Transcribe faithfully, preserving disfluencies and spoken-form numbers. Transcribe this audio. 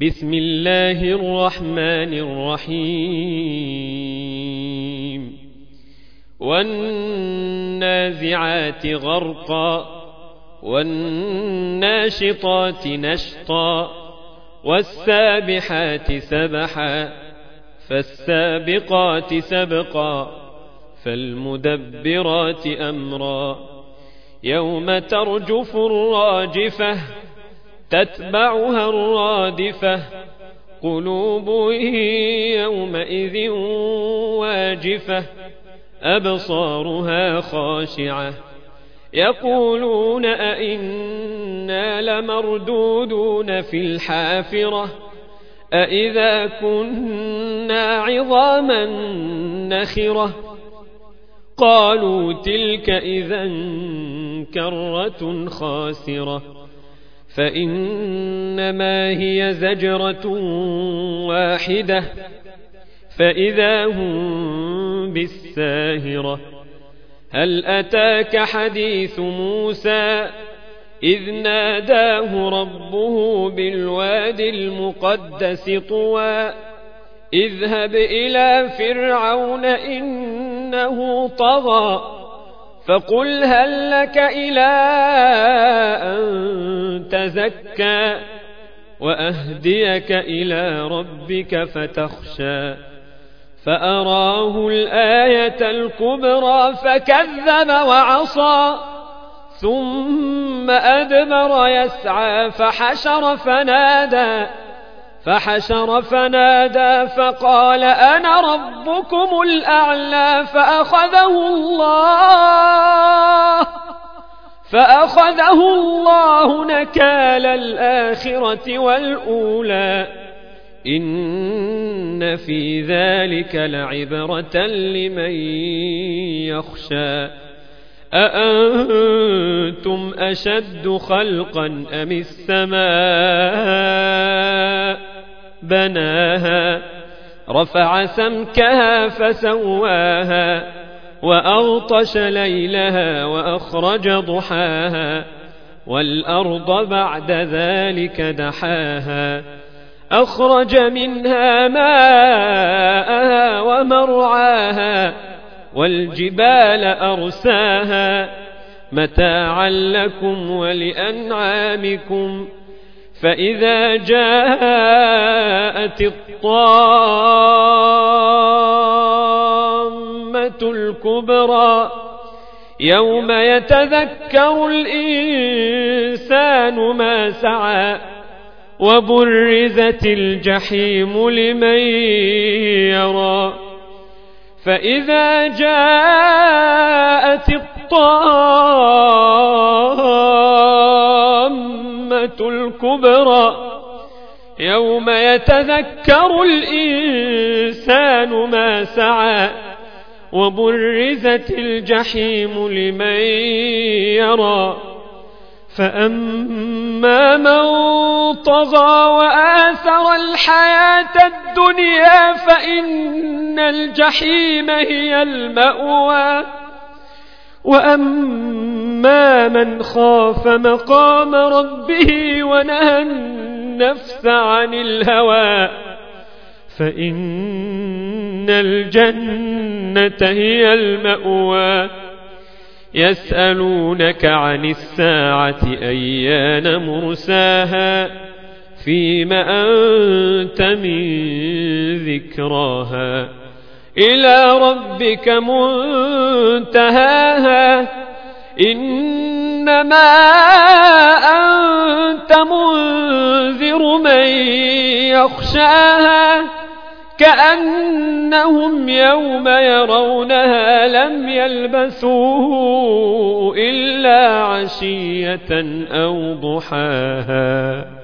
بسم الله الرحمن الرحيم والنازعات غرقا والناشطات نشطا والسابحات سبحا فالسابقات سبقا فالمدبرات أمرا يوم ترجف الراجفة تتبعها الرادفة قلوب يومئذ واجفة أبصارها خاشعة يقولون أئنا لمردودون في الحافرة أئذا كنا عظاما نخرة قالوا تلك إذا كرة خاسرة فإنما هي زجرة واحدة فإذا هم بالساهرة هل أتاك حديث موسى إذ ناداه ربه بالواد المقدس طوى اذهب إلى فرعون إنه طغى فقل هل لك إلى أن تزكى وأهديك إلى ربك فتخشى فأراه الآية الكبرى فكذب وعصى ثم أدبر يسعى فحشر فنادى فحشر فنادى فقال أنا ربكم الأعلى فأخذه الله فأخذه الله نكال الآخرة والأولى إن في ذلك لعبرة لمن يخشى أأنتم أشد خلقا أم السماء بناها رفع سمكها فسواها وأغطش ليلها وأخرج ضحاها والأرض بعد ذلك دحاها أخرج منها ماءها ومرعاها والجبال أرساها متاعا لكم ولأنعامكم فإذا جاءت الطامة الكبرى يوم يتذكر الإنسان ما سعى وبرزت الجحيم لمن يرى فإذا جاءت الطامة الكبرى يوم يتذكر الإنسان ما سعى وبرزت الجحيم لمن يرى فأما من طغى وآثر الحياة الدنيا فإن الجحيم هي المأوى وأما من خاف مقام ربه ونهى النفس عن الهوى فإن الجنة هي المأوى يسألونك عن الساعة أيان مرساها فيم أنت من ذكراها إلى ربك منتهاها إنما أنت منذر من يخشاها كأنهم يوم يرونها لم يلبثوا إلا عشية أو ضحاها.